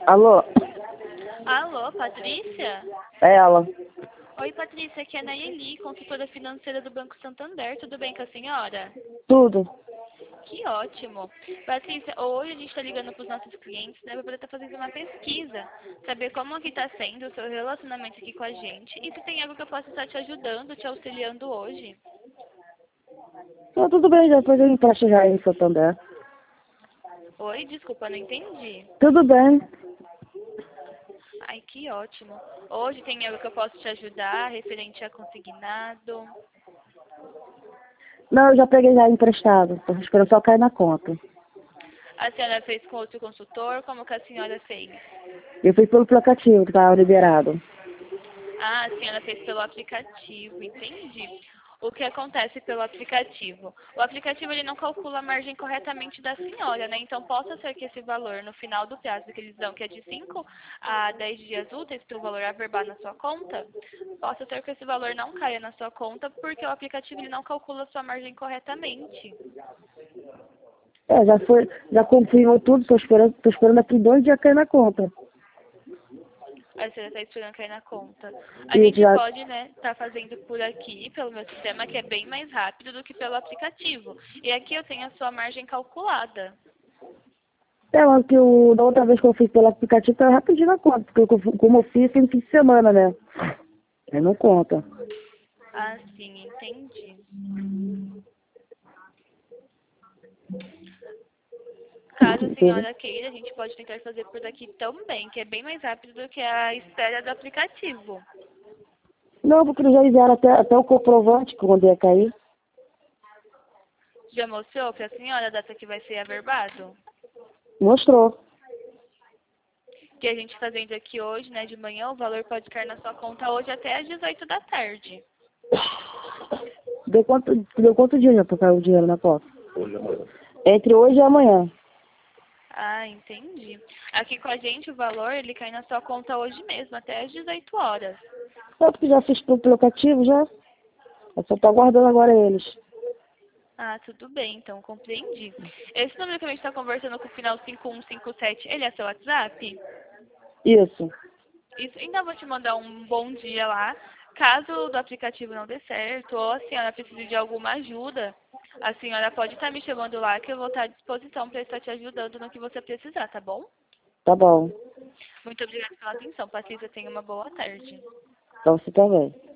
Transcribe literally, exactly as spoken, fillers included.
Alô? Alô, Patrícia? É ela. Oi, Patrícia, aqui é a Nayeli, consultora financeira do Banco Santander. Tudo bem com a senhora? Tudo. Que ótimo. Patrícia, hoje a gente está ligando para os nossos clientes, né, para poder estar fazendo uma pesquisa, saber como que está sendo o seu relacionamento aqui com a gente e se tem algo que eu possa estar te ajudando, te auxiliando hoje. Tá tudo bem, depois eu empresto já em Santander. Oi, desculpa, não entendi. Tudo bem. Ai, que ótimo. Hoje tem algo que eu posso te ajudar, referente a consignado. Não, eu já peguei já emprestado. Tô esperando só cair na conta. A senhora fez com outro consultor? Como que a senhora fez? Eu fiz pelo aplicativo que estava liberado. Ah, a senhora fez pelo aplicativo, entendi. O que acontece pelo aplicativo? O aplicativo ele não calcula a margem corretamente da senhora, né? Então, possa ser que esse valor, no final do prazo que eles dão, que é de cinco a dez dias úteis, para o valor averbar na sua conta, possa ser que esse valor não caia na sua conta, porque o aplicativo ele não calcula a sua margem corretamente. É, já foi, já confirmou tudo, tô esperando, tô esperando aqui dois dias cair na conta. A senhora está esperando cair na conta. A E gente já, pode, né, estar fazendo por aqui, pelo meu sistema, que é bem mais rápido do que pelo aplicativo. E aqui eu tenho a sua margem calculada. é, mas que o, da outra vez que eu fiz pelo aplicativo, tava rapidinho na conta, porque eu, como eu fiz, tem fim de semana, né? Aí não conta. Ah, sim, entendi. Caso a Entendeu? senhora queira, a gente pode tentar fazer por aqui também, que é bem mais rápido do que a espera do aplicativo. Não, porque eles já enviaram até, até o comprovante que quando ia cair. Já mostrou para a senhora a data que vai ser averbado? Mostrou. Que a gente fazendo aqui hoje, né, de manhã, o valor pode cair na sua conta hoje até às dezoito da tarde. Deu quanto, deu quanto dia já pra cair o dinheiro na conta? Entre hoje e amanhã. Ah, entendi. Aqui com a gente o valor, ele cai na sua conta hoje mesmo, até às dezoito horas. É porque já fiz pelo aplicativo já. Eu só tô aguardando agora eles. Ah, tudo bem, então, compreendi. Esse número que a gente está conversando com o final cinco um cinco sete, ele é seu WhatsApp? Isso. Isso, ainda vou te mandar um bom dia lá. Caso do aplicativo não dê certo, ou a senhora precise de alguma ajuda, a senhora pode estar me chamando lá, que eu vou estar à disposição para estar te ajudando no que você precisar, tá bom? Tá bom. Muito obrigada pela atenção, Patrícia. Tenha uma boa tarde. Pra você também.